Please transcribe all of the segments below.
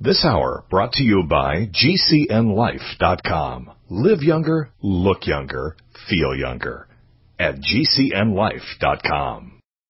This hour brought to you by GCNLife.com. Live younger, look younger, feel younger. At GCNLife.com.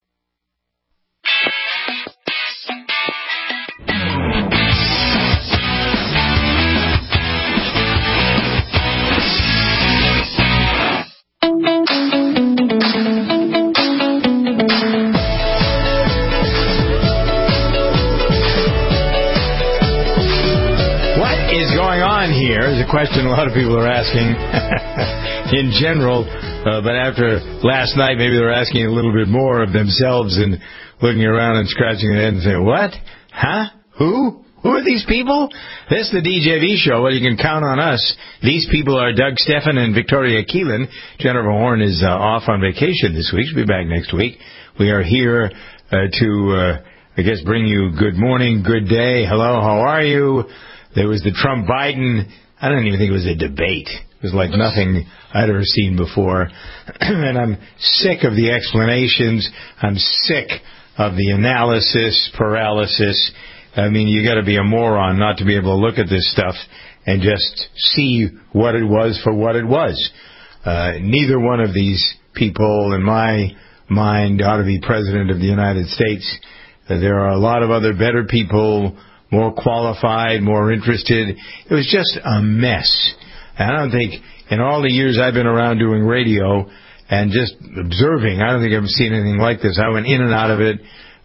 Here is a question a lot of people are asking in general, but after last night, maybe they're asking a little bit more of themselves and looking around and scratching their head and saying, what? Huh? Who? Who are these people? This is the DJV show. Well, you can count on us. These people are Doug Stephan and Victoria Keelan. Jennifer Horn is off on vacation this week. She'll be back next week. We are here to, bring you good morning, good day. Hello, how are you? There was the Trump-Biden, I don't even think it was a debate. It was like nothing I'd ever seen before. And I'm sick of the explanations. I'm sick of the analysis, paralysis. I mean, you got to be a moron not to be able to look at this stuff and just see what it was for what it was. Neither one of these people, in my mind, ought to be president of the United States. There are a lot of other better people, more qualified, more interested. It was just a mess. And I don't think, in all the years I've been around doing radio and just observing, I don't think I've ever seen anything like this. I went in and out of it.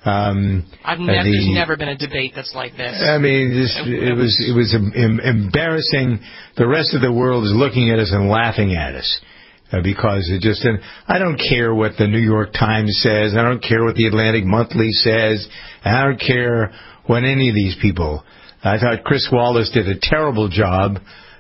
There's never been a debate that's like this. I mean, it was embarrassing. The rest of the world is looking at us and laughing at us. Because it just, I don't care what the New York Times says. I don't care what the Atlantic Monthly says. I don't care what any of these people. I thought Chris Wallace did a terrible job.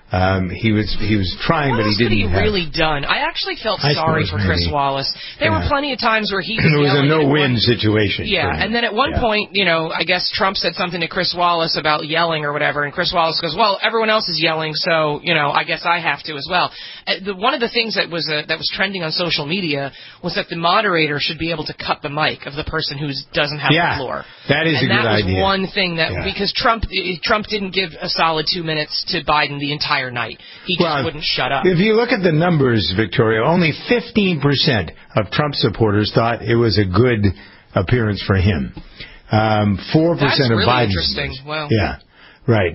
He was trying, but he didn't. What else could he really done? I actually felt sorry for Chris Wallace. There were plenty of times where he was it was a no-win situation. Yeah, and then at one point, I guess Trump said something to Chris Wallace about yelling or whatever, and Chris Wallace goes, well, everyone else is yelling, so, I guess I have to as well. One of the things that was trending on social media was that the moderator should be able to cut the mic of the person who doesn't have the floor. That is a good idea. And that was one thing because Trump didn't give a solid 2 minutes to Biden the entire night. He just wouldn't shut up. If you look at the numbers, Victoria, only 15% of Trump supporters thought it was a good appearance for him. 4% That's of really Biden's. Interesting. Well, yeah, right.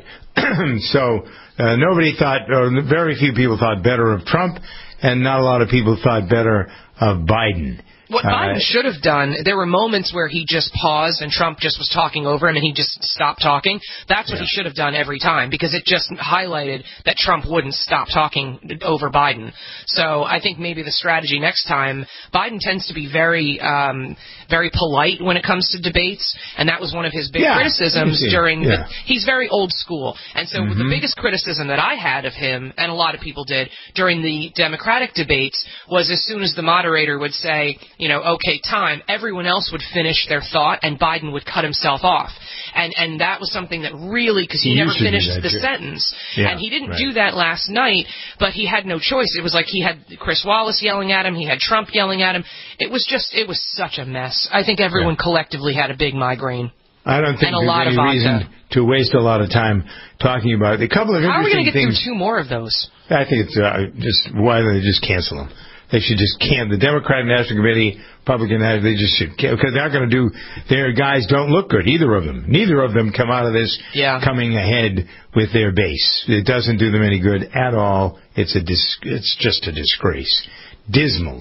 So nobody thought, or very few people thought better of Trump, and not a lot of people thought better of Biden. What Biden should have done, there were moments where he just paused and Trump just was talking over him and he just stopped talking. That's what he should have done every time because it just highlighted that Trump wouldn't stop talking over Biden. So I think maybe the strategy next time, Biden tends to be very polite when it comes to debates, and that was one of his big criticisms he's very old school. And so the biggest criticism that I had of him, and a lot of people did, during the Democratic debates was as soon as the moderator would say, okay, time, everyone else would finish their thought and Biden would cut himself off. And that was something that really, because he never finished the sentence. Yeah, and he didn't do that last night, but he had no choice. It was like he had Chris Wallace yelling at him, he had Trump yelling at him. It was such a mess. I think everyone collectively had a big migraine. I don't think there's any reason to waste a lot of time talking about it. A couple of interesting things. How are we going to get through 2 more of those? I think it's why don't they just cancel them? They should just the Democratic National Committee, Republican National, they just should, because they're not going to do, their guys don't look good, either of them. Neither of them come out of this coming ahead with their base. It doesn't do them any good at all. It's just a disgrace. Dismal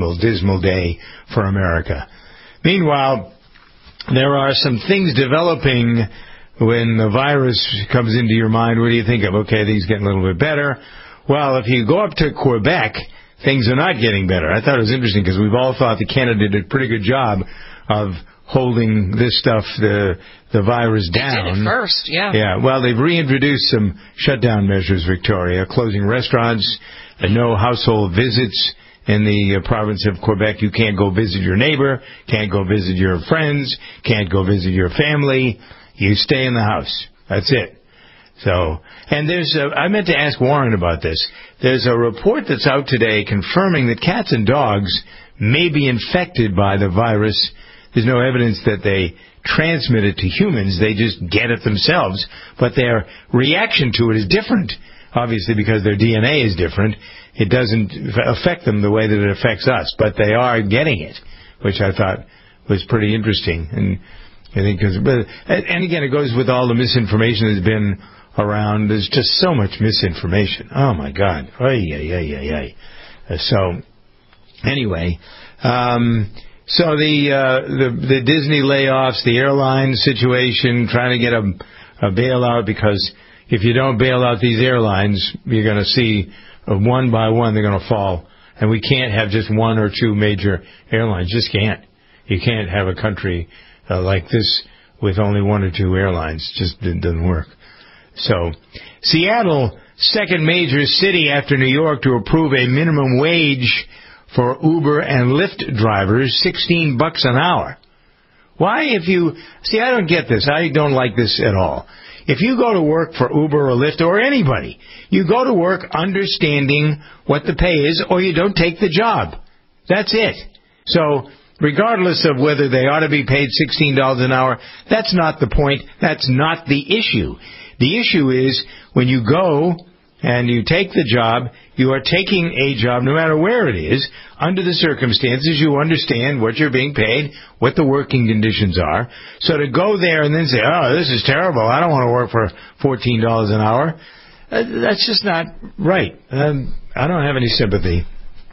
day for America. Meanwhile, there are some things developing when the virus comes into your mind. What do you think of? Okay, things getting a little bit better. Well, if you go up to Quebec, things are not getting better. I thought it was interesting because we've all thought that Canada did a pretty good job of holding this stuff, the virus down. They did it first, Yeah, well, they've reintroduced some shutdown measures, Victoria, closing restaurants, no household visits in the province of Quebec. You can't go visit your neighbor, can't go visit your friends, can't go visit your family. You stay in the house. That's it. So, and I meant to ask Warren about this. There's a report that's out today confirming that cats and dogs may be infected by the virus There's no evidence that they transmit it to humans. They just get it themselves, but their reaction to it is different. Obviously, because their DNA is different, it doesn't affect them the way that it affects us, but they are getting it, which I thought was pretty interesting. And I think, and again, it goes with all the misinformation that's been around. There's just so much misinformation. Oh my God! So anyway, so the Disney layoffs, the airline situation, trying to get a bailout, because if you don't bail out these airlines, you're going to see one by one they're going to fall, and we can't have just one or two major airlines. Just can't. You can't have a country like this with only one or two airlines. Just it doesn't work. So, Seattle, second major city after New York to approve a minimum wage for Uber and Lyft drivers, $16 an hour. Why, I don't get this. I don't like this at all. If you go to work for Uber or Lyft or anybody, you go to work understanding what the pay is, or you don't take the job. That's it. So, regardless of whether they ought to be paid $16 an hour, that's not the point. That's not the issue. The issue is when you go and you take the job, you are taking a job no matter where it is. Under the circumstances, you understand what you're being paid, what the working conditions are. So to go there and then say, oh, this is terrible, I don't want to work for $14 an hour, that's just not right. I don't have any sympathy.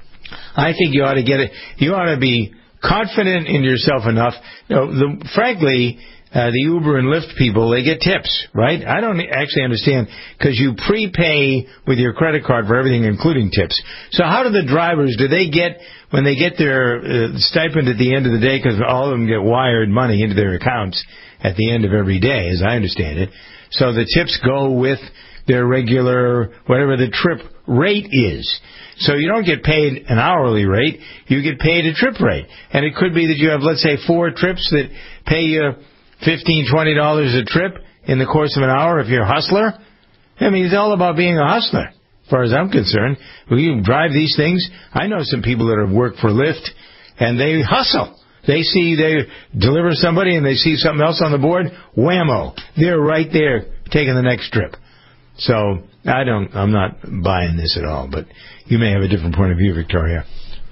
I think you ought to get it. You ought to be confident in yourself enough. Frankly, the Uber and Lyft people, they get tips, right? I don't actually understand, because you prepay with your credit card for everything, including tips. So how do the drivers, do they get, when they get their stipend at the end of the day, because all of them get wired money into their accounts at the end of every day, as I understand it, so the tips go with their regular, whatever the trip rate is. So you don't get paid an hourly rate, you get paid a trip rate. And it could be that you have, let's say, 4 trips that pay you $15, $20 a trip in the course of an hour if you're a hustler. I mean, it's all about being a hustler, as far as I'm concerned. When you drive these things, I know some people that have worked for Lyft, and they hustle. They deliver somebody and they see something else on the board, whammo, they're right there taking the next trip. So I'm not buying this at all, but you may have a different point of view, Victoria.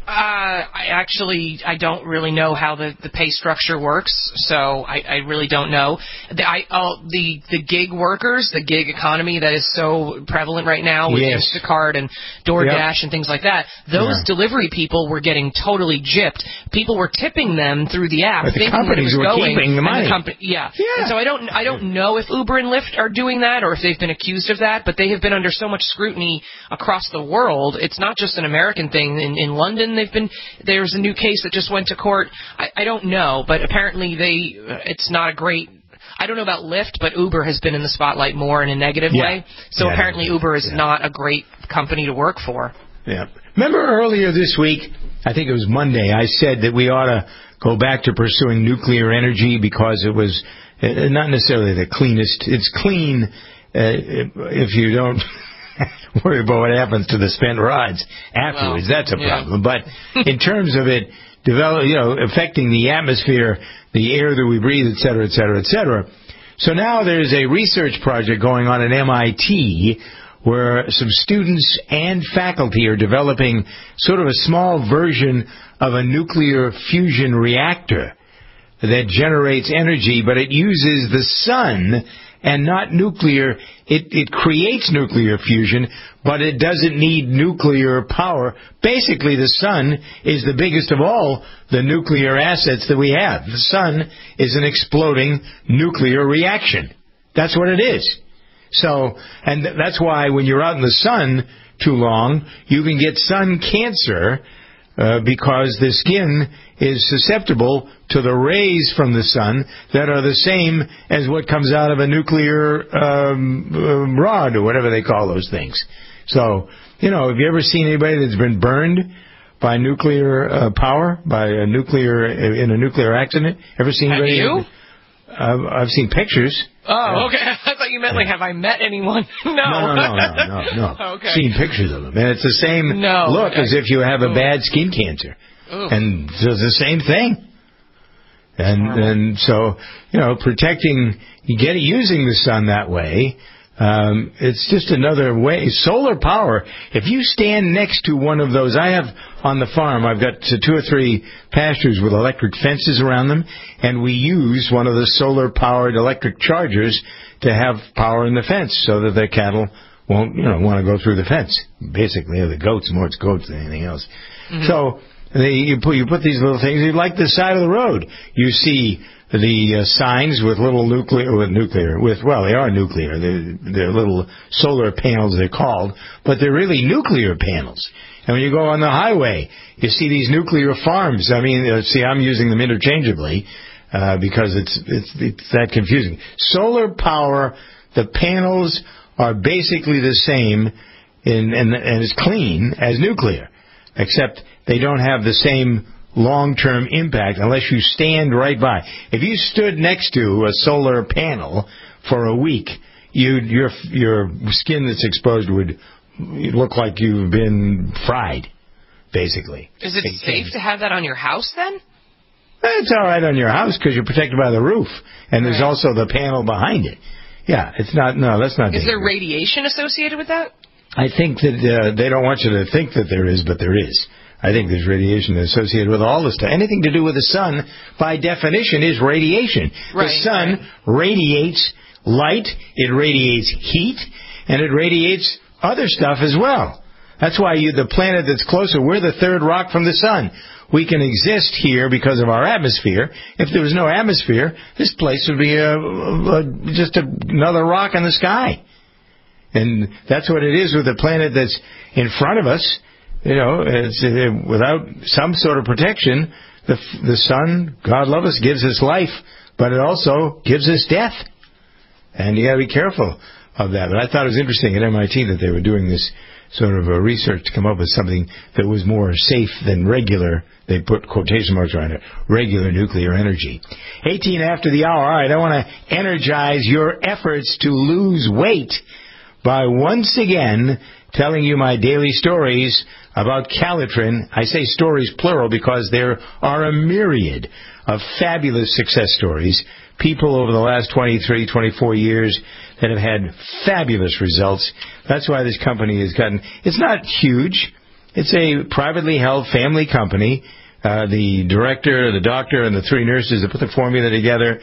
I don't really know how the pay structure works, so I really don't know. The gig workers, the gig economy that is so prevalent right now with Instacart and DoorDash and things like that, those delivery people were getting totally gypped. People were tipping them through the app, but the companies were keeping the money. And so I don't know if Uber and Lyft are doing that or if they've been accused of that, but they have been under so much scrutiny across the world. It's not just an American thing. In London, there's a new case that just went to court. I don't know, but apparently it's not a great. I don't know about Lyft, but Uber has been in the spotlight more in a negative way. So apparently Uber is not a great company to work for. Yeah. Remember earlier this week, I think it was Monday, I said that we ought to go back to pursuing nuclear energy because it was not necessarily the cleanest. It's clean if you don't worry about what happens to the spent rods afterwards. That's a problem. But in terms of it affecting the atmosphere, the air that we breathe, et cetera, et cetera, et cetera. So now there's a research project going on at MIT where some students and faculty are developing sort of a small version of a nuclear fusion reactor that generates energy, but it uses the sun and not nuclear. It creates nuclear fusion, but it doesn't need nuclear power. Basically, the sun is the biggest of all the nuclear assets that we have. The sun is an exploding nuclear reaction. That's what it is. So, and that's why when you're out in the sun too long, you can get sun cancer because the skin is susceptible to the rays from the sun that are the same as what comes out of a nuclear rod or whatever they call those things. So, have you ever seen anybody that's been burned by nuclear power, in a nuclear accident? Ever seen anybody? Have you? I've seen pictures. Oh, okay. I thought you meant have I met anyone? No. Okay. Seen pictures of them. And it's the same look as if you have a bad skin cancer. Ooh. And it's the same thing. And so, protecting, using the sun that way, it's just another way. Solar power, if you stand next to one of those, I have on the farm, I've got 2 or 3 pastures with electric fences around them, and we use one of the solar-powered electric chargers to have power in the fence so that the cattle won't, want to go through the fence. Basically, the goats, more it's goats than anything else. Mm-hmm. So you put these little things, like the side of the road. You see the signs with little they are nuclear. They're little solar panels, they're called, but they're really nuclear panels. And when you go on the highway, you see these nuclear farms. I mean, I'm using them interchangeably because it's that confusing. Solar power, the panels are basically the same and as clean as nuclear, except they don't have the same long-term impact unless you stand right by. If you stood next to a solar panel for a week, your skin that's exposed would look like you've been fried, basically. Is it safe to have that on your house then? It's all right on your house because you're protected by the roof, and there's also the panel behind it. Yeah, it's not. No, that's not. Is there radiation associated with that? I think that they don't want you to think that there is, but there is. I think there's radiation associated with all this stuff. Anything to do with the sun, by definition, is radiation. Right, the sun radiates light, it radiates heat, and it radiates other stuff as well. That's why the planet that's closer, we're the third rock from the sun. We can exist here because of our atmosphere. If there was no atmosphere, this place would be just another rock in the sky. And that's what it is with the planet that's in front of us. Without some sort of protection, the sun, God love us, gives us life, but it also gives us death. And you got to be careful of that. But I thought it was interesting at MIT that they were doing this sort of a research to come up with something that was more safe than regular. They put quotation marks around it. Regular nuclear energy. 18 after the hour. All right, I want to energize your efforts to lose weight by once again telling you my daily stories about Calitrin. I say stories plural because there are a myriad of fabulous success stories. People over the last 23, 24 years that have had fabulous results. That's why this company has gotten... It's not huge. It's a privately held family company. The director, the doctor, and the 3 nurses that put the formula together,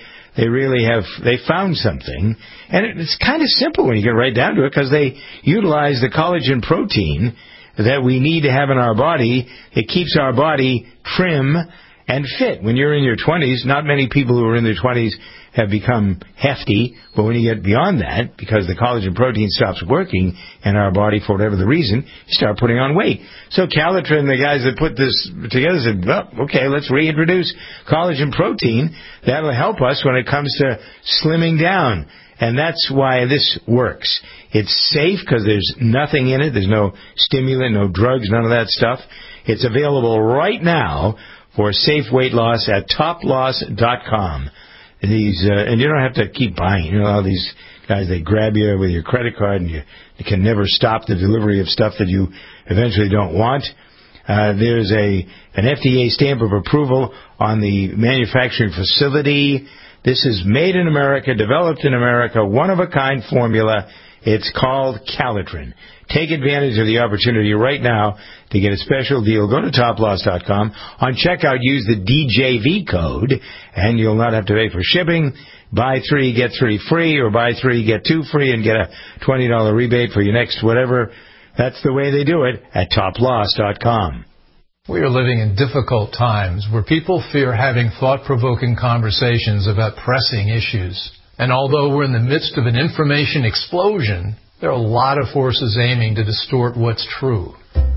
they found something. And it's kind of simple when you get right down to it because they utilize the collagen protein that we need to have in our body. It keeps our body trim and fit. When you're in your 20s, not many people who are in their 20s have become hefty, but when you get beyond that, because the collagen protein stops working in our body for whatever the reason, you start putting on weight. So Calitrin, the guys that put this together, said, well, okay, let's reintroduce collagen protein. That'll help us when it comes to slimming down. And that's why this works. It's safe because there's nothing in it. There's no stimulant, no drugs, none of that stuff. It's available right now for safe weight loss at toploss.com. And you don't have to keep buying. All these guys, they grab you with your credit card and you can never stop the delivery of stuff that you eventually don't want. There's an FDA stamp of approval on the manufacturing facility. This is made in America, developed in America, one-of-a-kind formula. It's called Calitrin. Take advantage of the opportunity right now to get a special deal. Go to toploss.com. On checkout, use the DJV code, and you'll not have to pay for shipping. Buy 3, get 3 free, or buy 3, get 2 free, and get a $20 rebate for your next whatever. That's the way they do it at toploss.com. We are living in difficult times where people fear having thought-provoking conversations about pressing issues. And although we're in the midst of an information explosion, there are a lot of forces aiming to distort what's true.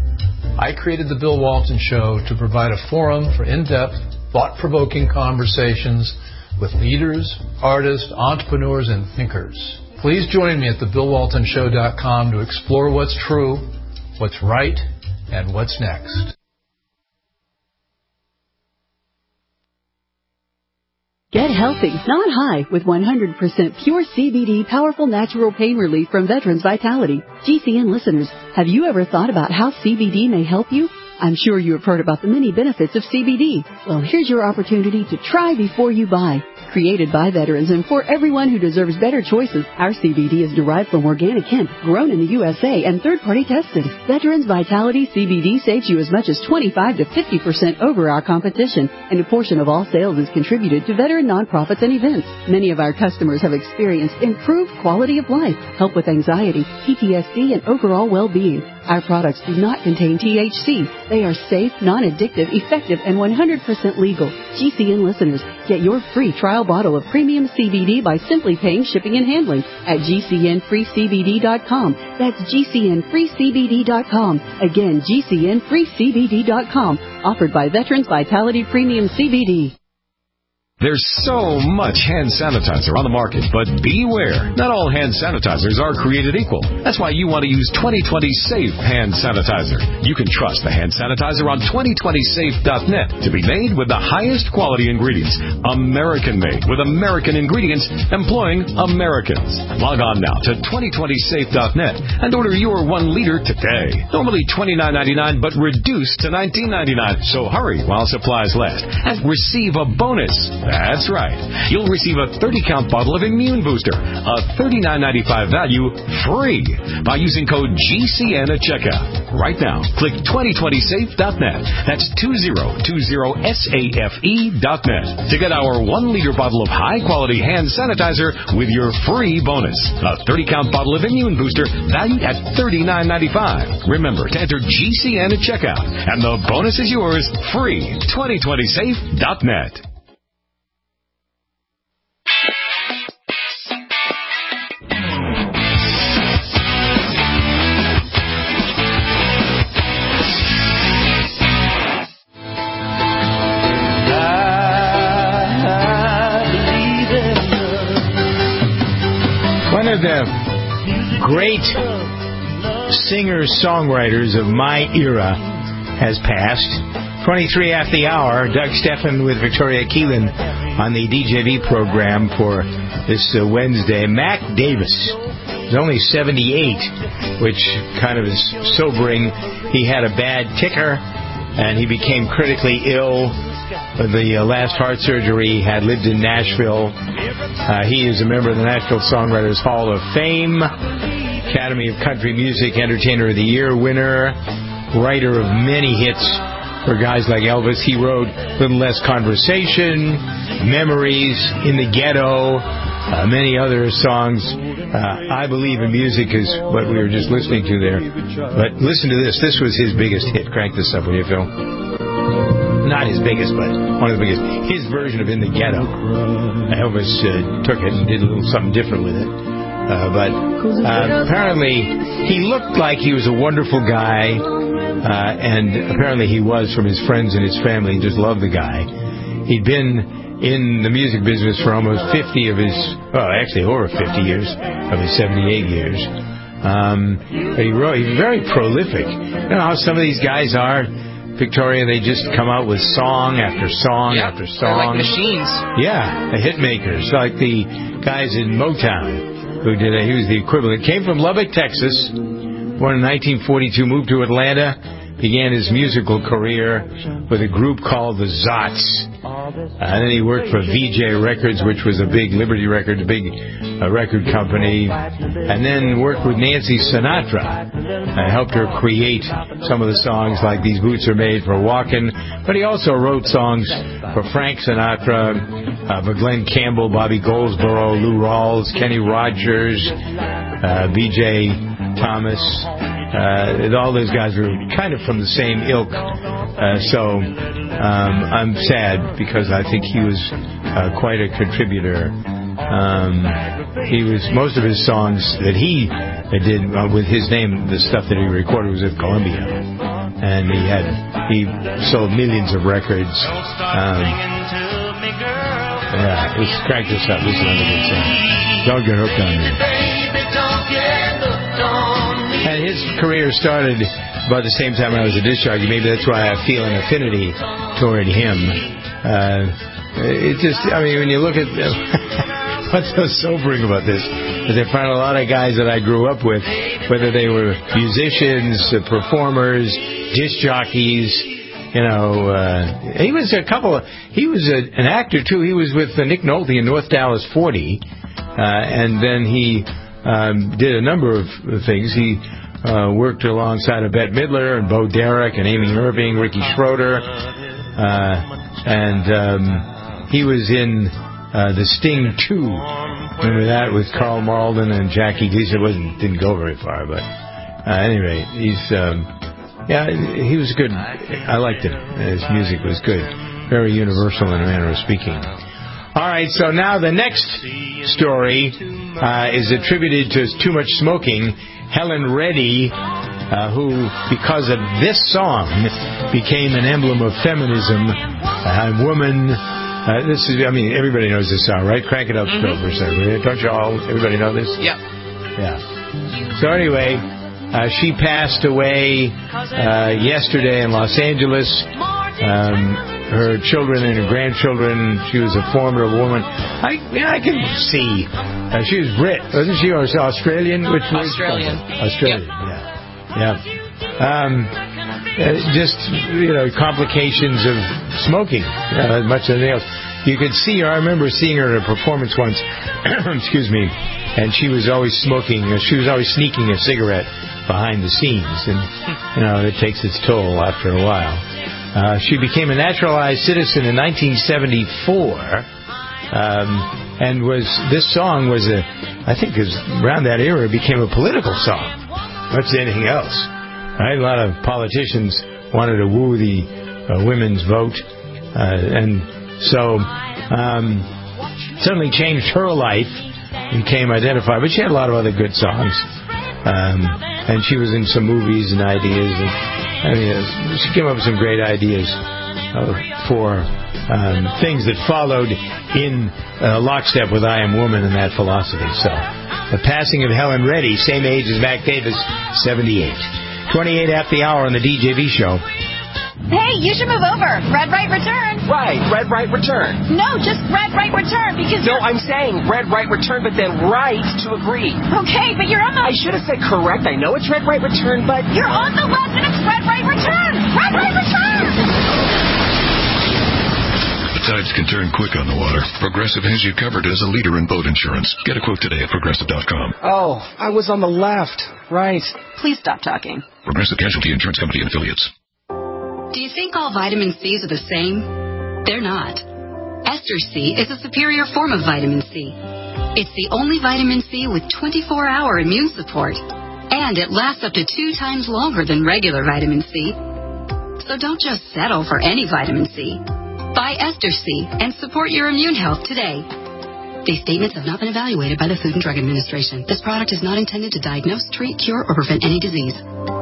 I created The Bill Walton Show to provide a forum for in-depth, thought-provoking conversations with leaders, artists, entrepreneurs, and thinkers. Please join me at thebillwaltonshow.com to explore what's true, what's right, and what's next. Get healthy, not high, with 100% pure CBD powerful natural pain relief from Veterans Vitality. GCN listeners, have you ever thought about how CBD may help you? I'm sure you have heard about the many benefits of CBD. Well, here's your opportunity to try before you buy. Created by veterans and for everyone who deserves better choices, our CBD is derived from organic hemp, grown in the USA and third-party tested. Veterans Vitality CBD saves you as much as 25 to 50% over our competition, and a portion of all sales is contributed to veteran nonprofits and events. Many of our customers have experienced improved quality of life, help with anxiety, PTSD, and overall well-being. Our products do not contain THC. They are safe, non-addictive, effective, and 100% legal. GCN listeners, get your free trial bottle of premium CBD by simply paying shipping and handling at GCNFreeCBD.com. That's GCNFreeCBD.com. Again, GCNFreeCBD.com. Offered by Veterans Vitality Premium CBD. There's so much hand sanitizer on the market, but beware. Not all hand sanitizers are created equal. That's why you want to use 2020 Safe Hand Sanitizer. You can trust the hand sanitizer on 2020safe.net to be made with the highest quality ingredients. American-made with American ingredients, employing Americans. Log on now to 2020safe.net and order your 1 liter today. Normally $29.99, but reduced to $19.99. So hurry while supplies last and receive a bonus. That's right. You'll receive a 30-count bottle of Immune Booster, a $39.95 value, free by using code GCN at checkout. Right now, click 2020safe.net. That's 2020safe.net to get our 1-liter bottle of high-quality hand sanitizer with your free bonus. A 30-count bottle of Immune Booster valued at $39.95. Remember to enter GCN at checkout, and the bonus is yours, free. 2020safe.net. One of the great singer-songwriters of my era has passed. 23 after the hour, Doug Stephan with Victoria Keelan on the DJV program for this Wednesday. Mac Davis is only 78, which kind of is sobering. He had a bad ticker, and he became critically ill. The last heart surgery he had, lived in Nashville. He is a member of the Nashville Songwriters Hall of Fame, Academy of Country Music Entertainer of the Year winner, writer of many hits for guys like Elvis. He wrote Little Less Conversation, Memories, In the Ghetto, many other songs. I Believe in Music is what we were just listening to there. But listen to this. This was his biggest hit. Crank this up, will you, Phil? Not his biggest, but one of the biggest. His version of In the Ghetto. Elvis took it and did a little something different with it. But apparently he looked like he was a wonderful guy, and apparently he was from his friends and his family. He just loved the guy. He'd been in the music business for almost 50 of his, well, actually over 50 years of his 78 years. But he was very prolific. You know how some of these guys are, Victoria, they just come out with song after song after song. They're like machines. Yeah, the hit makers, like the guys in Motown who did it. He was the equivalent. Came from Lubbock, Texas, born in 1942, moved to Atlanta, began his musical career with a group called the Zots. And then he worked for VJ Records, which was a big Liberty Records, a big record company. And then worked with Nancy Sinatra. Helped her create some of the songs like These Boots Are Made for Walking. But he also wrote songs for Frank Sinatra, for Glenn Campbell, Bobby Goldsboro, Lou Rawls, Kenny Rogers, B.J. Thomas. All those guys were kind of from the same ilk. So I'm sad because I think he was quite a contributor. He was, most of his songs that he did with his name, the stuff that he recorded was at Columbia, and he sold millions of records. Yeah, let's crank this up. This is another good song. Don't get hooked on me. And his career started about the same time I was a disc jockey. Maybe that's why I feel an affinity toward him. It just, I mean, when you look at what's so sobering about this is I find a lot of guys that I grew up with, whether they were musicians, performers, disc jockeys, he was an actor too. He was with Nick Nolte in North Dallas 40, and then he did a number of things. He worked alongside of Bette Midler and Bo Derek and Amy Irving, Ricky Schroeder, and he was in The Sting 2. Remember that with Carl Malden and Jackie Gleason? Didn't go very far, but anyway, he was good. I liked him. His music was good, very universal in a manner of speaking. All right, so now the next story is attributed to too much smoking. Helen Reddy, who, because of this song, became an emblem of feminism. Woman. Everybody knows this song, right? Crank it up, Phil, for a second. Don't you all? Everybody know this? Yep. Yeah. So anyway, she passed away yesterday in Los Angeles. Her children and her grandchildren. She was a formidable woman. I can see. She was Brit, wasn't she? Or Australian? Which Australian. Australian. Yep. Just complications of smoking, much as anything else. You could see her. I remember seeing her at a performance once. Excuse me. And she was always smoking. She was always sneaking a cigarette behind the scenes, and it takes its toll after a while. She became a naturalized citizen in 1974, and this song was I think around that era it became a political song, much as anything else. Right? A lot of politicians wanted to woo the women's vote, and so certainly changed her life, became identified. But she had a lot of other good songs, and she was in some movies and ideas. She came up with some great ideas for things that followed in lockstep with I Am Woman and that philosophy. So, the passing of Helen Reddy, same age as Mac Davis, 78. 28 after the hour on the DJV show. Hey, you should move over. Red Right Return. Right, Red Right Return. No, just Red Right Return because No, I'm saying Red Right Return, but then right to agree. Okay, but you're on the... I should have said correct. I know it's Red Right Return, but... You're on the left and it's Red Right Return. Red Right Return. The tides can turn quick on the water. Progressive has you covered as a leader in boat insurance. Get a quote today at Progressive.com. Oh, I was on the left. Right. Please stop talking. Progressive Casualty Insurance Company and Affiliates. Do you think all vitamin C's are the same? They're not. Ester C is a superior form of vitamin C. It's the only vitamin C with 24-hour immune support, and it lasts up to 2 times longer than regular vitamin C. So don't just settle for any vitamin C. Buy Ester C and support your immune health today. These statements have not been evaluated by the Food and Drug Administration. This product is not intended to diagnose, treat, cure, or prevent any disease.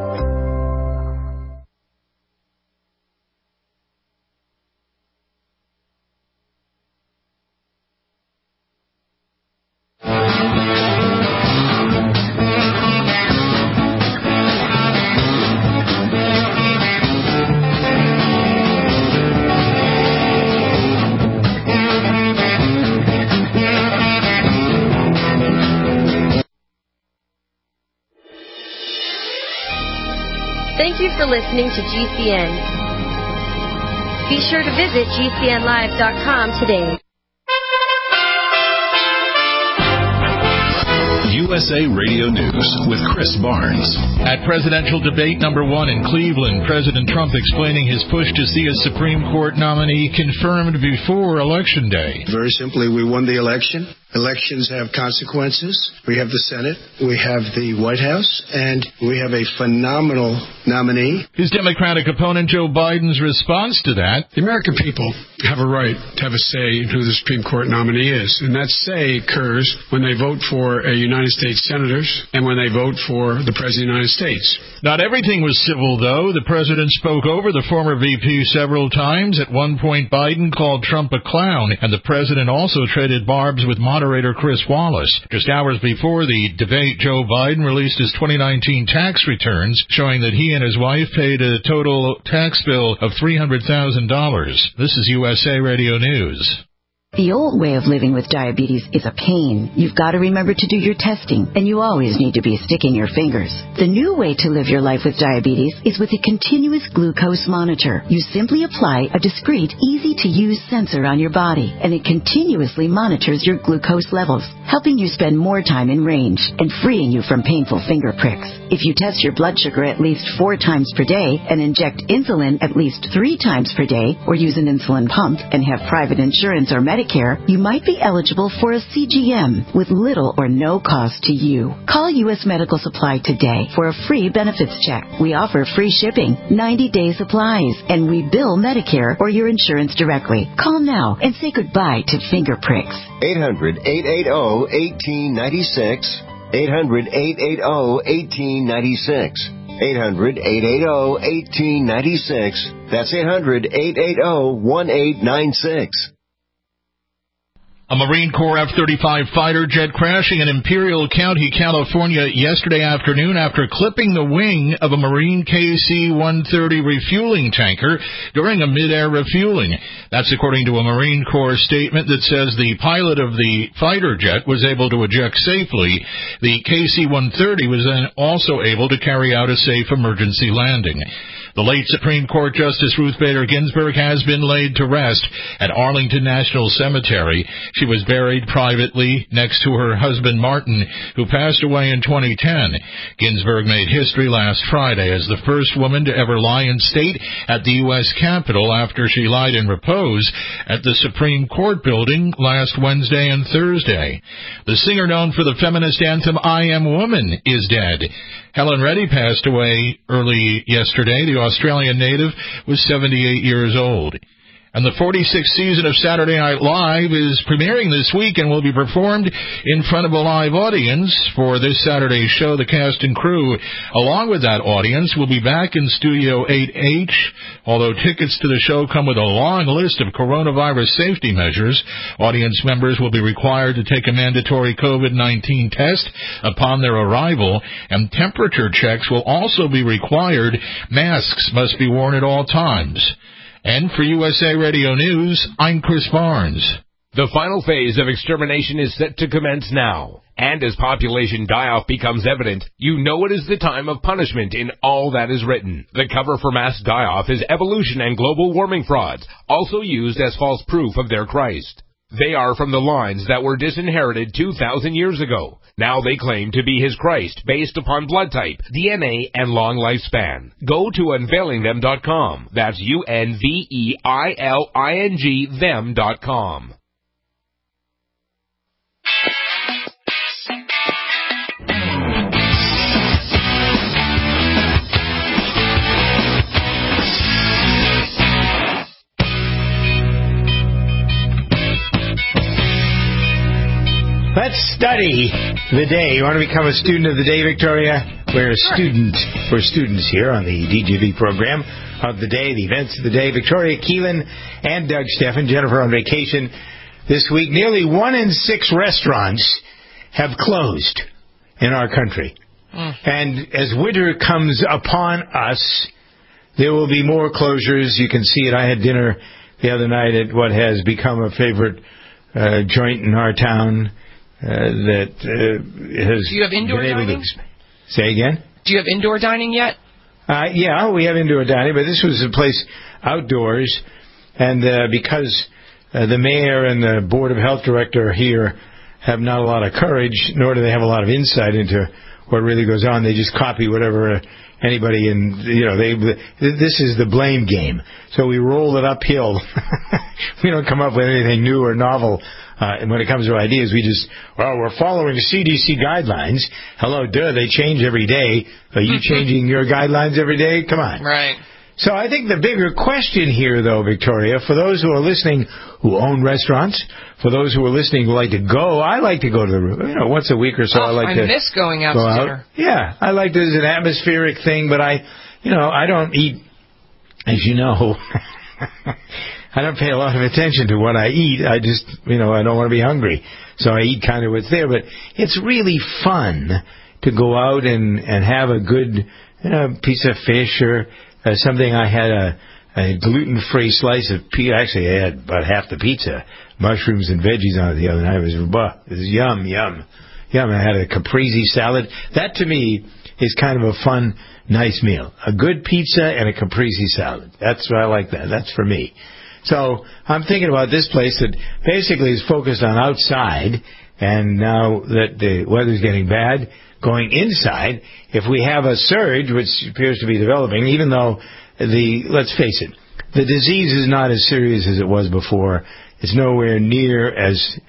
Thank you for listening to GCN. Be sure to visit GCNlive.com today. USA Radio News with Chris Barnes. At presidential debate number 1 in Cleveland, President Trump explaining his push to see a Supreme Court nominee confirmed before Election Day. Very simply, we won the election. Elections have consequences. We have the Senate, we have the White House, and we have a phenomenal nominee. His Democratic opponent, Joe Biden's response to that. The American people have a right to have a say in who the Supreme Court nominee is, and that say occurs when they vote for a United States senators and when they vote for the President of the United States. Not everything was civil, though. The president spoke over the former VP several times. At one point, Biden called Trump a clown, and the president also traded barbs with moderator Chris Wallace. Just hours before the debate, Joe Biden released his 2019 tax returns, showing that he and his wife paid a total tax bill of $300,000. This is USA Radio News. The old way of living with diabetes is a pain. You've got to remember to do your testing, and you always need to be sticking your fingers. The new way to live your life with diabetes is with a continuous glucose monitor. You simply apply a discreet, easy-to-use sensor on your body, and it continuously monitors your glucose levels, helping you spend more time in range and freeing you from painful finger pricks. If you test your blood sugar at least 4 times per day and inject insulin at least 3 times per day, or use an insulin pump and have private insurance or Medicare, you might be eligible for a CGM with little or no cost to you. Call U.S. Medical Supply today for a free benefits check. We offer free shipping, 90-day supplies, and we bill Medicare or your insurance directly. Call now and say goodbye to finger pricks. 800-880-1896. 800-880-1896. 800-880-1896. That's 800-880-1896. A Marine Corps F-35 fighter jet crashing in Imperial County, California yesterday afternoon after clipping the wing of a Marine KC-130 refueling tanker during a mid-air refueling. That's according to a Marine Corps statement that says the pilot of the fighter jet was able to eject safely. The KC-130 was then also able to carry out a safe emergency landing. The late Supreme Court Justice Ruth Bader Ginsburg has been laid to rest at Arlington National Cemetery. She was buried privately next to her husband Martin, who passed away in 2010. Ginsburg made history last Friday as the first woman to ever lie in state at the U.S. Capitol after she lied in repose at the Supreme Court building last Wednesday and Thursday. The singer known for the feminist anthem I Am Woman is dead. Helen Reddy passed away early yesterday. The Australian native was 78 years old. And the 46th season of Saturday Night Live is premiering this week and will be performed in front of a live audience. For this Saturday's show, the cast and crew, along with that audience, will be back in Studio 8H. Although tickets to the show come with a long list of coronavirus safety measures, audience members will be required to take a mandatory COVID-19 test upon their arrival, and temperature checks will also be required. Masks must be worn at all times. And for USA Radio News, I'm Chris Barnes. The final phase of extermination is set to commence now. And as population die-off becomes evident, you know it is the time of punishment in all that is written. The cover for mass die-off is evolution and global warming frauds, also used as false proof of their Christ. They are from the lines that were disinherited 2,000 years ago. Now they claim to be his Christ based upon blood type, DNA, and long lifespan. Go to unveilingthem.com. That's UNVEILING them.com. Let's study the day. You want to become a student of the day, Victoria? We're students here on the DGV program of the day, the events of the day. Victoria Keelan and Doug Steffen, Jennifer on vacation this week. Nearly 1 in 6 restaurants have closed in our country. And as winter comes upon us, there will be more closures. You can see it. I had dinner the other night at what has become a favorite joint in our town. That has. Do you have indoor dining? Say again? Do you have indoor dining yet? Yeah, we have indoor dining, but this was a place outdoors, and because the mayor and the Board of Health director here have not a lot of courage, nor do they have a lot of insight into what really goes on. They just copy whatever anybody this is the blame game. So we roll it uphill. We don't come up with anything new or novel. And when it comes to ideas, we're following CDC guidelines. Hello, they change every day. Are you changing your guidelines every day? Come on. Right. So I think the bigger question here, though, Victoria, for those who are listening who own restaurants, for those who are listening who like to go, I like to go to once a week or so. I miss going out to dinner. Yeah, I like it as an atmospheric thing, but I don't eat, as you know. I don't pay a lot of attention to what I eat. I just, I don't want to be hungry. So I eat kind of what's there. But it's really fun to go out and have a good piece of fish or something. I had a gluten-free slice of pizza. Actually, I had about half the pizza, mushrooms and veggies on it the other night. It was yum. I had a caprese salad. That, to me, is kind of a fun, nice meal. A good pizza and a caprese salad. That's what I like that. That's for me. So I'm thinking about this place that basically is focused on outside, and now that the weather's getting bad, going inside. If we have a surge, which appears to be developing, even though let's face it, the disease is not as serious as it was before. It's nowhere near as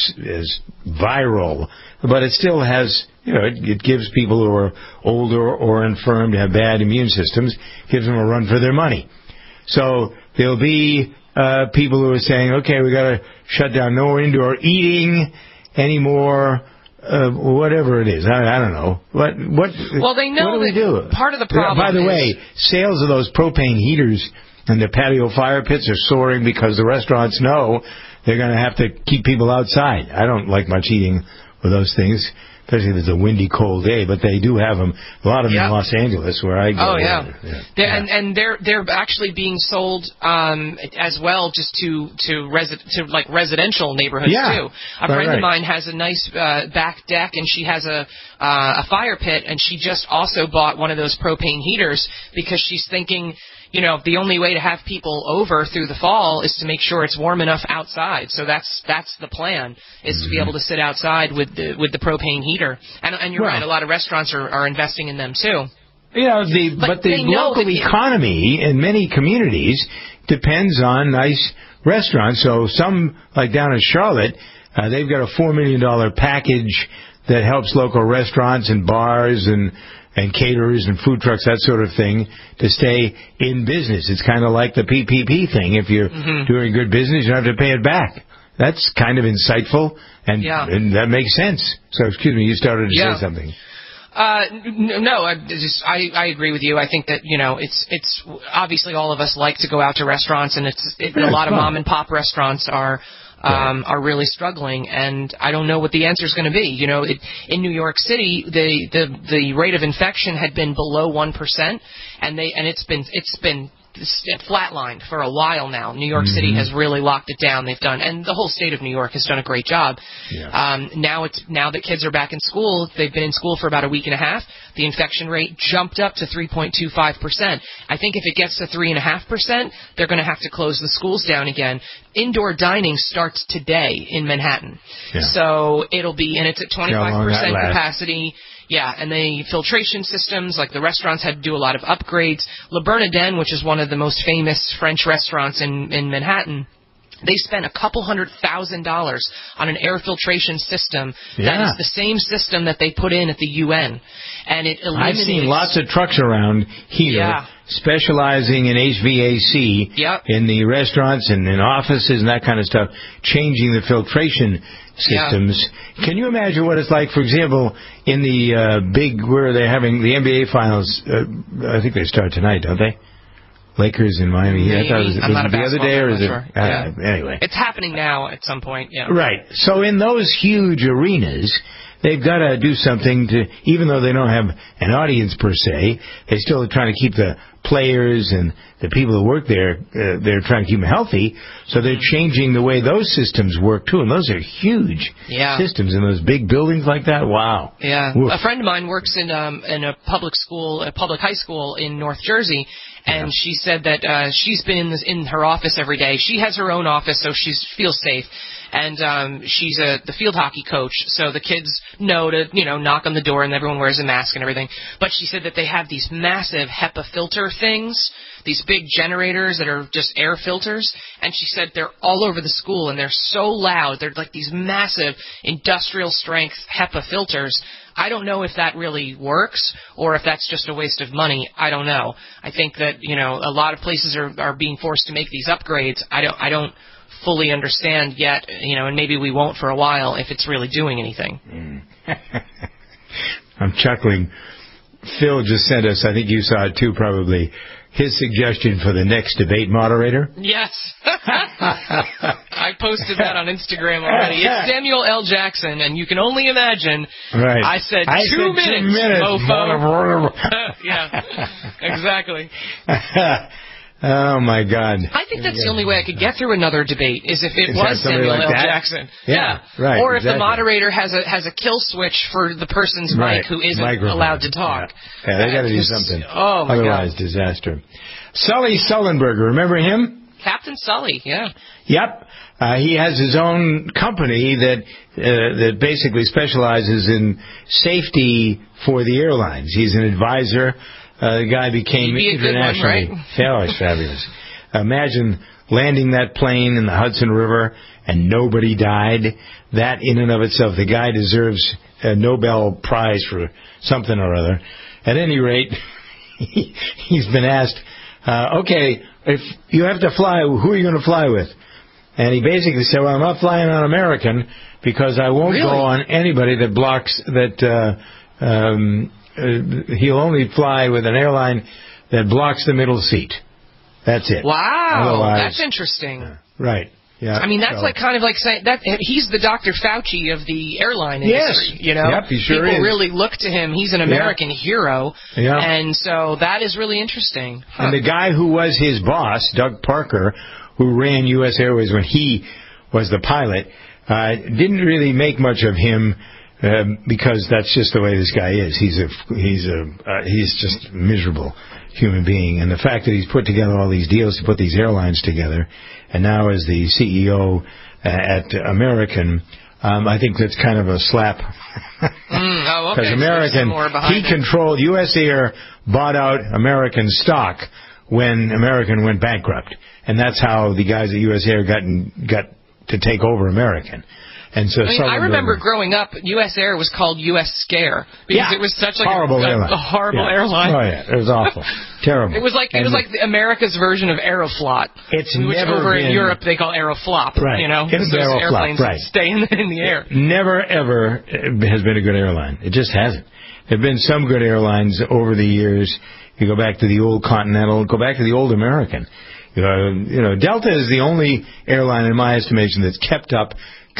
viral, but it still has, it gives people who are older or infirm to have bad immune systems, gives them a run for their money. So there'll be people who are saying, okay, we got to shut down, no more indoor eating anymore. Whatever it is, I don't know. Well, they know what do we do? Part of the problem. By the way, sales of those propane heaters and the patio fire pits are soaring because the restaurants know they're going to have to keep people outside. I don't like much eating with those things, especially if it's a windy, cold day. But they do have them. A lot of them in Los Angeles, where I go. Oh yeah, and they're actually being sold as well, just to residential neighborhoods too. A friend of mine has a nice back deck, and she has a fire pit, and she just also bought one of those propane heaters because she's thinking, the only way to have people over through the fall is to make sure it's warm enough outside. So that's the plan, is to be able to sit outside with the propane heater. And you're right, a lot of restaurants are investing in them too. But the local economy in many communities depends on nice restaurants. So some, like down in Charlotte, they've got a $4 million package that helps local restaurants and bars and caterers and food trucks, that sort of thing, to stay in business. It's kind of like the PPP thing. If you're doing good business, you don't have to pay it back. That's kind of insightful, and that makes sense. So, excuse me, you started to say something. No, I agree with you. I think that it's obviously all of us like to go out to restaurants, and a lot of mom and pop restaurants are really struggling, and I don't know what the answer is going to be. In New York City, the rate of infection had been below 1%, and it's been flatlined for a while now. New York City has really locked it down. And the whole state of New York has done a great job. Now that kids are back in school, they've been in school for about a week and a half. The infection rate jumped up to 3.25%. I think if it gets to 3.5%, they're going to have to close the schools down again. Indoor dining starts today in Manhattan, so it's at 25% capacity. Yeah, and the filtration systems, like the restaurants had to do a lot of upgrades. Le Bernardin, which is one of the most famous French restaurants in Manhattan, they spent $200,000 on an air filtration system that is the same system that they put in at the UN. And it eliminates... I've seen lots of trucks around here specializing in HVAC in the restaurants and in offices and that kind of stuff, changing the filtration systems. Can you imagine what it's like, for example, in the where they're having the NBA finals? I think they start tonight, don't they? Lakers in Miami. Maybe. I thought it was the other day, or is it? Anyway, it's happening now at some point. Right. So in those huge arenas, they've got to do something to, even though they don't have an audience per se, they still are trying to keep the players and the people who work there, they're trying to keep them healthy, so they're changing the way those systems work too, and those are huge systems in those big buildings like that. Wow. Yeah. Oof. A friend of mine works in a public high school in North Jersey, and she said that she's been in her office every day. She has her own office, so she feels safe. And she's the field hockey coach, so the kids know to knock on the door, and everyone wears a mask and everything. But she said that they have these massive HEPA filter things, these big generators that are just air filters, and she said they're all over the school, and they're so loud. They're like these massive industrial strength HEPA filters. I don't know if that really works or if that's just a waste of money. I don't know. I think that a lot of places are being forced to make these upgrades. I don't fully understand yet, and maybe we won't for a while if it's really doing anything. I'm chuckling. Phil just sent us, I think you saw it too probably, his suggestion for the next debate moderator. Yes. I posted that on Instagram already. It's Samuel L. Jackson, and you can only imagine. Right. I said 2 minutes, mofo. Yeah, exactly. Oh, my God. I think that's the only way I could get through another debate is if it was Samuel like L. that? Jackson. Yeah, right. Or if exactly. the moderator has a kill switch for the person's mic who isn't allowed to talk. Yeah, they got to do something. Oh, my Otherwise, God. disaster. Sully Sullenberger, remember him? Captain Sully, yeah. Yep. He has his own company that basically specializes in safety for the airlines. He's an advisor. The guy became internationally. Good one, right? Yeah, it's fabulous. Imagine landing that plane in the Hudson River and nobody died. That in and of itself, the guy deserves a Nobel Prize for something or other. At any rate, he's been asked, okay, if you have to fly, who are you going to fly with? And he basically said, well, I'm not flying on American because I won't go on anybody that blocks that. He'll only fly with an airline that blocks the middle seat. That's it. Wow, otherwise, that's interesting. Right. Yeah. I mean, that's kind of like saying that he's the Dr. Fauci of the airline industry. Yes. You know, yep, he sure people is. really look to him. He's an American hero, yeah. And so that is really interesting. Huh. And the guy who was his boss, Doug Parker, who ran U.S. Airways when he was the pilot, didn't really make much of him. Because that's just the way this guy is. He's just a miserable human being. And the fact that he's put together all these deals to put these airlines together, and now as the CEO at American, I think that's kind of a slap. Okay. Because American, he controlled, U.S. Air bought out American stock when American went bankrupt. And that's how the guys at U.S. Air got to take over American. And so I remember growing up, U.S. Air was called U.S. Scare because it was such like a horrible airline. Oh yeah, it was awful, terrible. It was like America's version of Aeroflot. It's which never over been, in Europe they call Aeroflop. Right, you know, it's those Aeroflop, airplanes right. stay in the air. Never ever has been a good airline. It just hasn't. There've been some good airlines over the years. You go back to the old Continental, go back to the old American. You know, Delta is the only airline in my estimation that's kept up.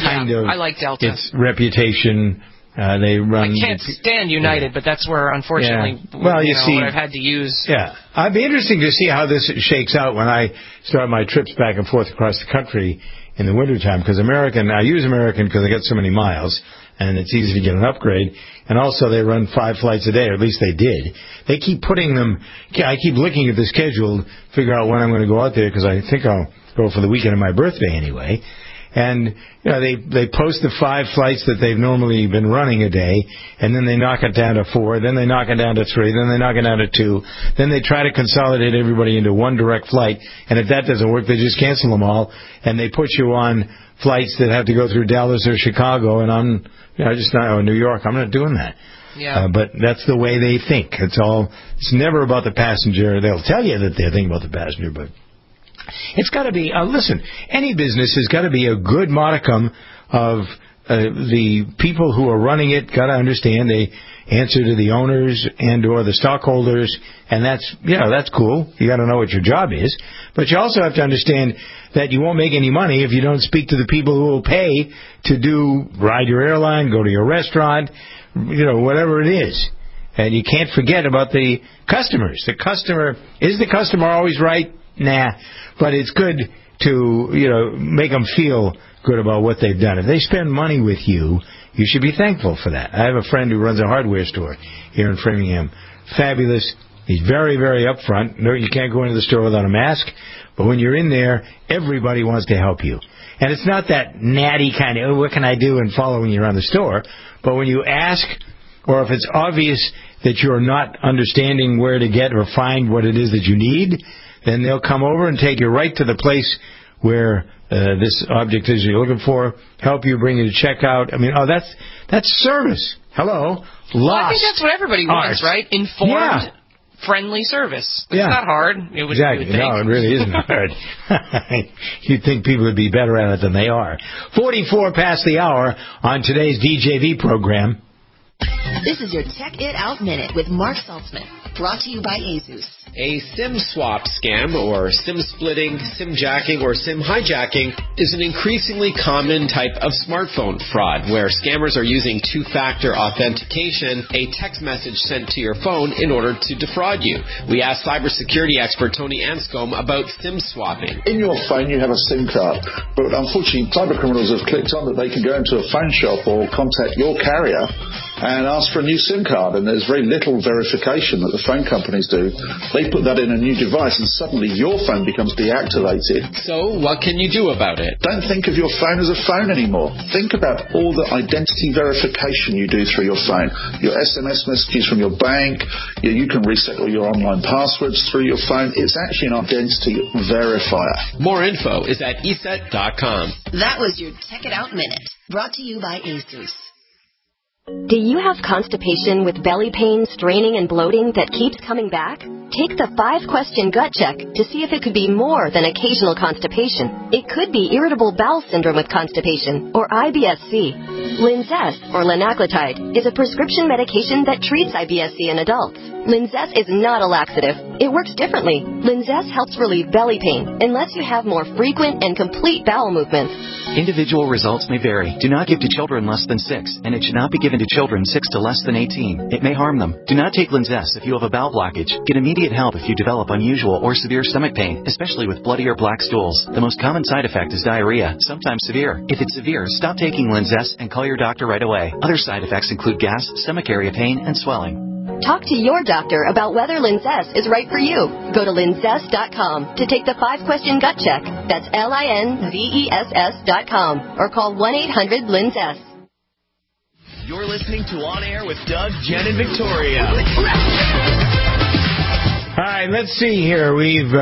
I like Delta. Its reputation. They run. I can't stand United, but that's where, unfortunately, well, you see, what I've had to use. Yeah, it'd be interesting to see how this shakes out when I start my trips back and forth across the country in the wintertime. Because I use American because I get so many miles, and it's easy to get an upgrade. And also, they run 5 flights a day, or at least they did. They keep putting them. I keep looking at the schedule, figure out when I'm going to go out there because I think I'll go for the weekend of my birthday anyway. And they post the 5 flights that they've normally been running a day, and then they knock it down to 4, then they knock it down to 3, then they knock it down to 2, then they try to consolidate everybody into one direct flight, and if that doesn't work, they just cancel them all, and they put you on flights that have to go through Dallas or Chicago, and I'm just not, or New York. I'm not doing that. Yeah. But that's the way they think. It's never about the passenger. They'll tell you that they're thinking about the passenger, but it's got to be, listen, any business has got to be a good modicum of the people who are running it got to understand they answer to the owners and or the stockholders, and that's cool. You got to know what your job is. But you also have to understand that you won't make any money if you don't speak to the people who will pay to ride your airline, go to your restaurant, whatever it is. And you can't forget about the customers. Is the customer always right? Nah, but it's good to, make them feel good about what they've done. If they spend money with you, you should be thankful for that. I have a friend who runs a hardware store here in Framingham. Fabulous. He's very, very upfront. No, you can't go into the store without a mask, but when you're in there, everybody wants to help you. And it's not that natty kind of, what can I do, and following you around the store, but when you ask, or if it's obvious that you're not understanding where to get or find what it is that you need, then they'll come over and take you right to the place where this object is you're looking for, help you, bring you to checkout. I mean, that's service. Hello? Well, I think that's what everybody wants, right? Informed, friendly service. It's not hard. Exactly. No, it really isn't hard. You'd think people would be better at it than they are. 44 past the hour on today's DJV program. This is your Tech It Out Minute with Mark Saltzman, brought to you by Asus. A SIM swap scam, or SIM splitting, SIM jacking, or SIM hijacking, is an increasingly common type of smartphone fraud where scammers are using two-factor authentication, a text message sent to your phone, in order to defraud you. We asked cybersecurity expert Tony Anscombe about SIM swapping. In your phone you have a SIM card, but unfortunately cybercriminals have clicked on that they can go into a phone shop or contact your carrier and ask for a new SIM card, and there's very little verification that the phone companies do. They put that in a new device and suddenly your phone becomes deactivated. So what can you do about it? Don't think of your phone as a phone anymore. Think about all the identity verification you do through your phone. Your SMS messages from your bank, you can reset all your online passwords through your phone. It's actually an identity verifier. More info is at ESET.com. That was your Check It Out Minute, brought to you by ASUS. Do you have constipation with belly pain, straining, and bloating that keeps coming back? Take the 5-question gut check to see if it could be more than occasional constipation. It could be irritable bowel syndrome with constipation, or IBS-C. Linzess, or linaclotide, is a prescription medication that treats IBS-C in adults. Linzess is not a laxative. It works differently. Linzess helps relieve belly pain unless you have more frequent and complete bowel movements. Individual results may vary. Do not give to children less than 6, and it should not be given to children 6 to less than 18. It may harm them. Do not take Linzess if you have a bowel blockage. Get immediate help if you develop unusual or severe stomach pain, especially with bloody or black stools. The most common side effect is diarrhea, sometimes severe. If it's severe, stop taking Linzess and call your doctor right away. Other side effects include gas, stomach area pain, and swelling. Talk to your doctor about whether Linzess is right for you. Go to linzess.com to take the 5-question gut check. That's LINZESS.com or call 1-800-LINZESS. You're listening to On Air with Doug, Jen, and Victoria. All right, let's see here.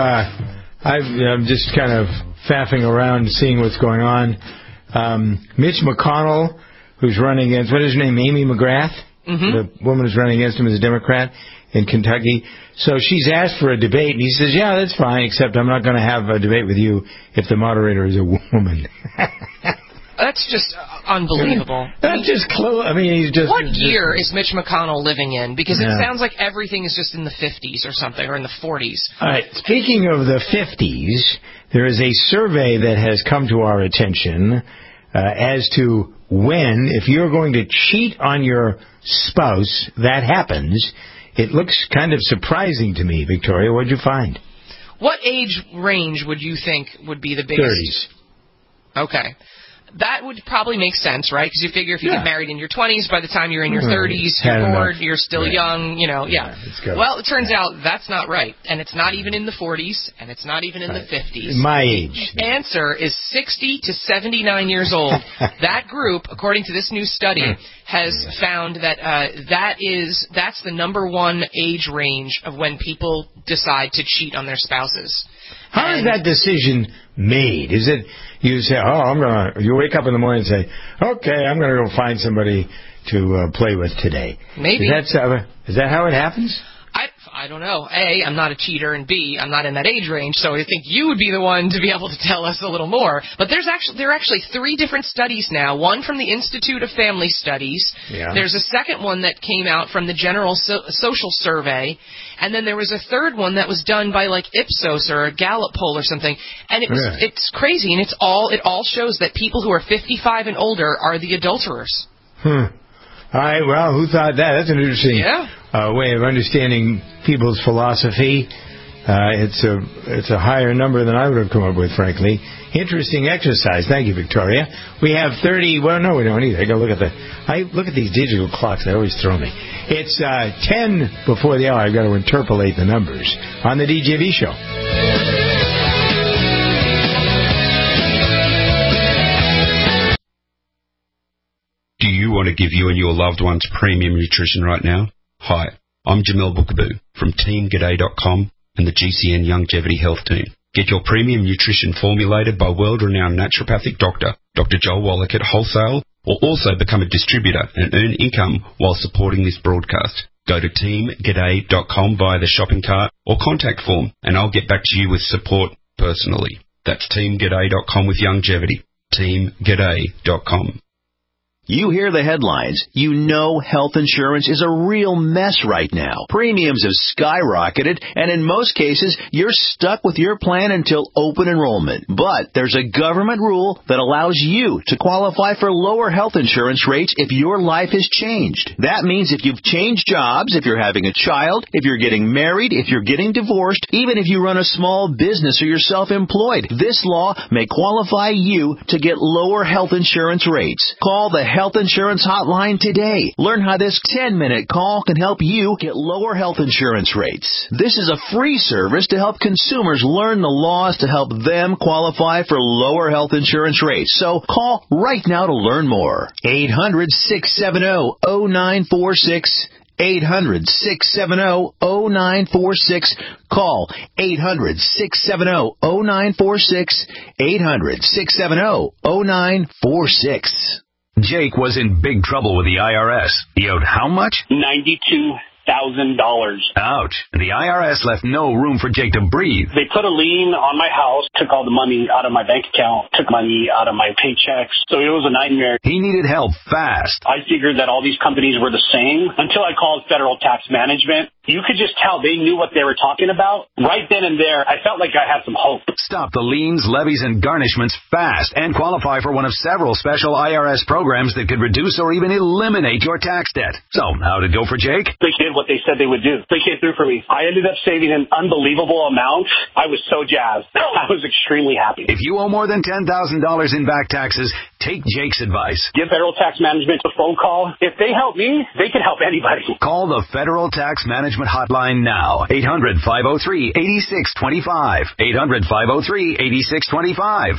I'm just kind of faffing around, seeing what's going on. Mitch McConnell, who's running against, what is her name, Amy McGrath? Mm-hmm. The woman who's running against him is a Democrat in Kentucky. So she's asked for a debate, and he says, yeah, that's fine, except I'm not going to have a debate with you if the moderator is a woman. That's just unbelievable. That's just close. I mean, he's just... What year is Mitch McConnell living in? Because it sounds like everything is just in the 50s or something, or in the 40s. All right. Speaking of the 50s, there is a survey that has come to our attention as to when, if you're going to cheat on your spouse, that happens. It looks kind of surprising to me, Victoria. What did you find? What age range would you think would be the biggest? 30s. Okay. That would probably make sense, right? Because you figure if you get married in your 20s, by the time you're in your 30s, you're bored, you're still young, Well, it turns out that's not right. And it's not even in the 40s, and it's not even in the 50s. My age. The answer is 60 to 79 years old. That group, according to this new study, has found that that's the number one age range of when people decide to cheat on their spouses. How is that decision made? Is it you say, you wake up in the morning and say, okay, I'm going to go find somebody to play with today? Maybe. Is that how it happens? I don't know. A, I'm not a cheater, and B, I'm not in that age range, so I think you would be the one to be able to tell us a little more. But there are actually 3 different studies now. One from the Institute of Family Studies. Yeah. There's a second one that came out from the General Social Survey, and then there was a third one that was done by like Ipsos or a Gallup poll or something. And it's crazy, and it all shows that people who are 55 and older are the adulterers. All right, well, who thought that? That's an interesting way of understanding people's philosophy. It's a higher number than I would have come up with, frankly. Interesting exercise. Thank you, Victoria. We have 30... Well, no, we don't either. I look at these digital clocks. They always throw me. It's 10 before the hour. I've got to interpolate the numbers on the DJV show. Do you want to give you and your loved ones premium nutrition right now? Hi, I'm Jamel Bookaboo from TeamG'day.com and the GCN Longevity Health Team. Get your premium nutrition formulated by world-renowned naturopathic doctor, Dr. Joel Wallach at wholesale, or also become a distributor and earn income while supporting this broadcast. Go to TeamG'day.com via the shopping cart or contact form, and I'll get back to you with support personally. That's TeamG'day.com with longevity. TeamG'day.com. You hear the headlines. You know health insurance is a real mess right now. Premiums have skyrocketed, and in most cases, you're stuck with your plan until open enrollment. But there's a government rule that allows you to qualify for lower health insurance rates if your life has changed. That means if you've changed jobs, if you're having a child, if you're getting married, if you're getting divorced, even if you run a small business or you're self-employed, this law may qualify you to get lower health insurance rates. Call the Health Insurance Hotline today. Learn how this 10-minute call can help you get lower health insurance rates. This is a free service to help consumers learn the laws to help them qualify for lower health insurance rates. So call right now to learn more. 800-670-0946. 800-670-0946. Call 800-670-0946. 800-670-0946. Jake was in big trouble with the IRS. He owed how much? $92,000. Ouch. And the IRS left no room for Jake to breathe. They put a lien on my house, took all the money out of my bank account, took money out of my paychecks. So it was a nightmare. He needed help fast. I figured that all these companies were the same until I called Federal Tax Management. You could just tell they knew what they were talking about. Right then and there, I felt like I had some hope. Stop the liens, levies, and garnishments fast and qualify for one of several special IRS programs that could reduce or even eliminate your tax debt. So, how'd it go for Jake? They did what they said they would do. They came through for me. I ended up saving an unbelievable amount. I was so jazzed. I was extremely happy. If you owe more than $10,000 in back taxes, take Jake's advice. Give Federal Tax Management a phone call. If they help me, they can help anybody. Call the Federal Tax Management Hotline now. 800-503-8625. 800-503-8625.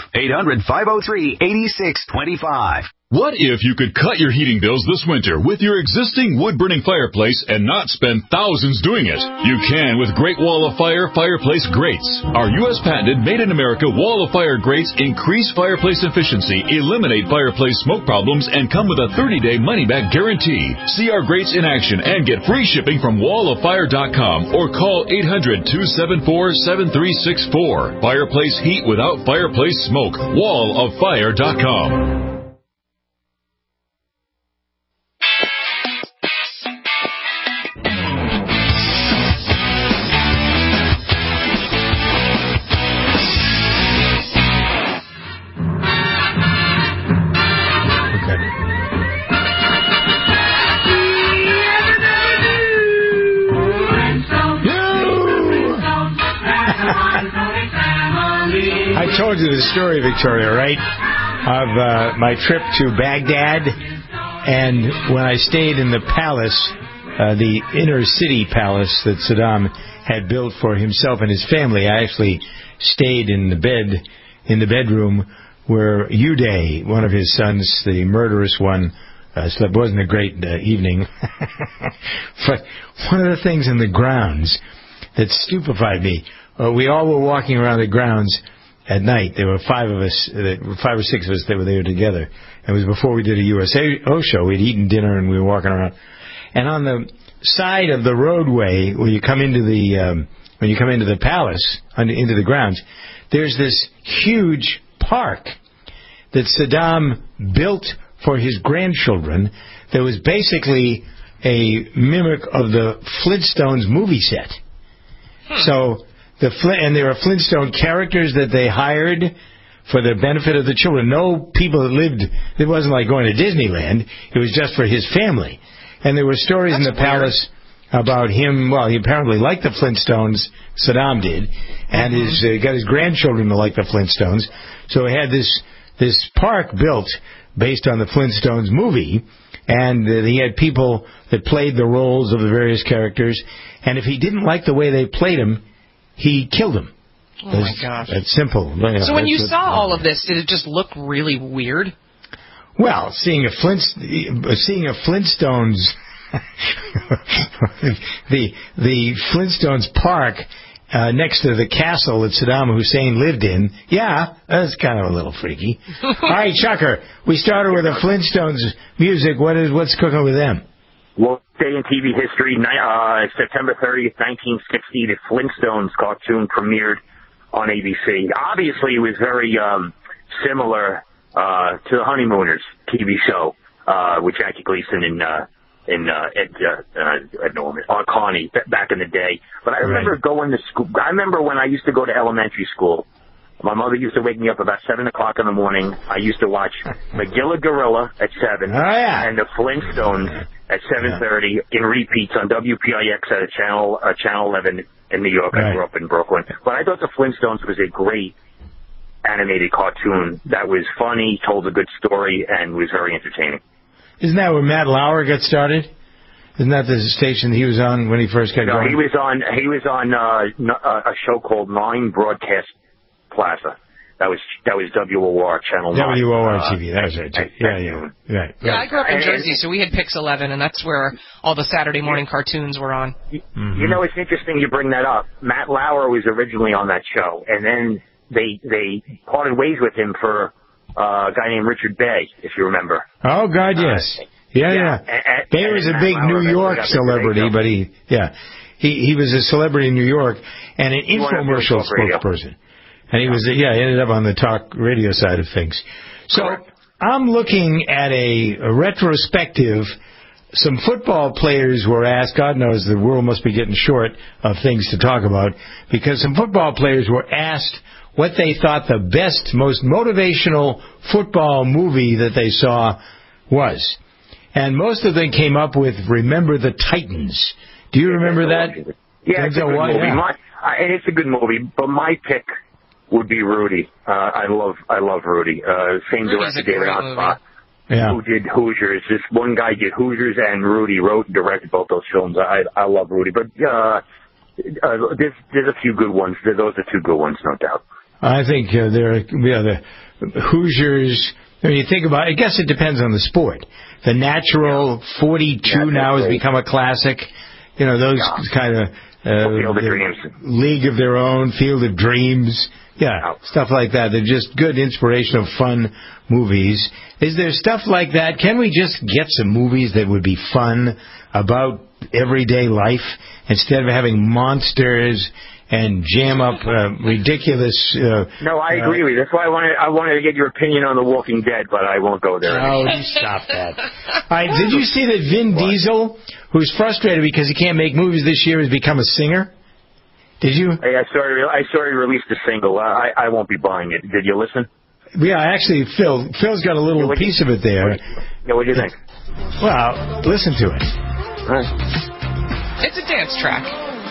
800-503-8625. What if you could cut your heating bills this winter with your existing wood-burning fireplace and not spend thousands doing it? You can with Great Wall of Fire fireplace grates. Our U.S. patented made-in-America Wall of Fire grates increase fireplace efficiency, eliminate fireplace smoke problems, and come with a 30-day money-back guarantee. See our grates in action and get free shipping from walloffire.com or call 800-274-7364. Fireplace heat without fireplace smoke. walloffire.com. I told you the story, Victoria, right, of my trip to Baghdad, and when I stayed in the palace, the inner city palace that Saddam had built for himself and his family. I actually stayed in the bedroom where Uday, one of his sons, the murderous one, slept. Wasn't a great evening. But one of the things in the grounds that stupefied me, we all were walking around the grounds at night. There were 5 or 6 of us that were there together. It was before we did a USO show. We'd eaten dinner and we were walking around. And on the side of the roadway where you come into the palace, into the grounds, there's this huge park that Saddam built for his grandchildren that was basically a mimic of the Flintstones movie set. So and there are Flintstone characters that they hired for the benefit of the children. No people that lived, it wasn't like going to Disneyland. It was just for his family. And there were stories in the palace about him. Well, he apparently liked the Flintstones, Saddam did, and got his grandchildren to like the Flintstones. So he had this park built based on the Flintstones movie, and he had people that played the roles of the various characters. And if he didn't like the way they played them, he killed them. Oh, my gosh. That's simple. So when you saw all of this, did it just look really weird? Well, seeing a Flintstones, the Flintstones park next to the castle that Saddam Hussein lived in, yeah, that's kind of a little freaky. All right, Chucker, we started with the Flintstones music. What's cooking with them? Well, day in TV history, September 30th, 1960, the Flintstones cartoon premiered on ABC. Obviously, it was very similar to the Honeymooners TV show. with Jackie Gleason and Ed Norman, Connie, back in the day. But I remember going to school. I remember when I used to go to elementary school. My mother used to wake me up about 7 o'clock in the morning. I used to watch McGilla Gorilla at 7 and the Flintstones at 7:30 in repeats on WPIX at channel 11 in New York. I grew up in Brooklyn. But I thought the Flintstones was a great animated cartoon that was funny, told a good story, and was very entertaining. Isn't that where Matt Lauer got started? Isn't that the station he was on when he first got going? He was on a show called 9 Broadcast Plaza. That was WOR Channel 9. WOR TV, that was right, too. Right. Yeah, I grew up in Jersey, so we had Pix 11, and that's where all the Saturday morning cartoons were on. You know, it's interesting you bring that up. Matt Lauer was originally on that show, and then they parted ways with him for a guy named Richard Bay, if you remember. Oh, God, yes. Bay was a big New York celebrity, but he was a celebrity in New York and an infomercial spokesperson. And he was, ended up on the talk radio side of things. So I'm looking at a retrospective. Some football players were asked, God knows the world must be getting short of things to talk about, because some football players were asked what they thought the best, most motivational football movie that they saw was. And most of them came up with Remember the Titans. Do you remember that? Yeah, it's a good movie. And it's a good movie, but my pick would be Rudy. I love Rudy. Same director, David Ossbach, who did Hoosiers. This one guy did Hoosiers, and Rudy wrote and directed both those films. I love Rudy, but there's a few good ones. Those are 2 good ones, no doubt. I think the Hoosiers. I mean, you think about it, I guess it depends on the sport. The Natural 42 now has become a classic. You know, those kind of Field of Dreams, League of Their Own, Field of Dreams. Stuff like that. They're just good, inspirational, fun movies. Is there stuff like that? Can we just get some movies that would be fun about everyday life instead of having monsters and jam up ridiculous... No, I agree with you. That's why I wanted to get your opinion on The Walking Dead, but I won't go there. Oh, you stop that. All right, did you see that Vin Diesel, who's frustrated because he can't make movies this year, has become a singer? Did you? Hey, I saw he released a single. I won't be buying it. Did you listen? Yeah, actually, Phil's got a little piece of it there. What do you think? Well, listen to it. All right. It's a dance track.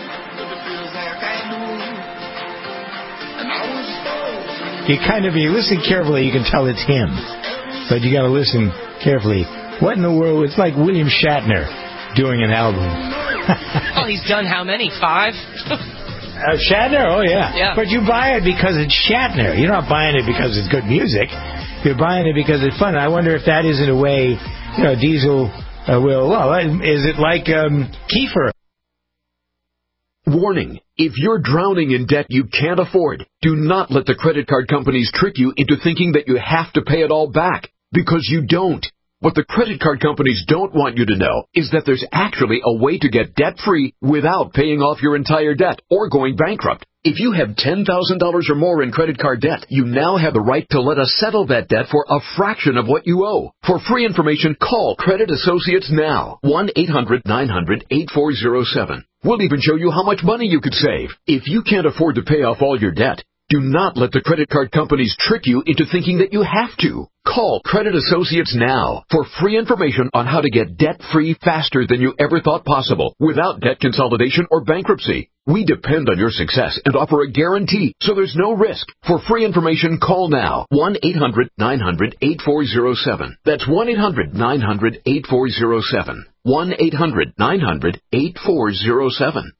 You listen carefully, you can tell it's him. But you got to listen carefully. What in the world? It's like William Shatner doing an album. Oh, he's done how many? 5? Shatner? Oh, yeah. But you buy it because it's Shatner. You're not buying it because it's good music. You're buying it because it's fun. I wonder if that isn't a way, Diesel will... Well, is it like Kiefer? Warning. If you're drowning in debt you can't afford, do not let the credit card companies trick you into thinking that you have to pay it all back, because you don't. What the credit card companies don't want you to know is that there's actually a way to get debt-free without paying off your entire debt or going bankrupt. If you have $10,000 or more in credit card debt, you now have the right to let us settle that debt for a fraction of what you owe. For free information, call Credit Associates now. 1-800-900-8407. We'll even show you how much money you could save. If you can't afford to pay off all your debt, do not let the credit card companies trick you into thinking that you have to. Call Credit Associates now for free information on how to get debt-free faster than you ever thought possible without debt consolidation or bankruptcy. We depend on your success and offer a guarantee, so there's no risk. For free information, call now. 1-800-900-8407. That's 1-800-900-8407. 1-800-900-8407.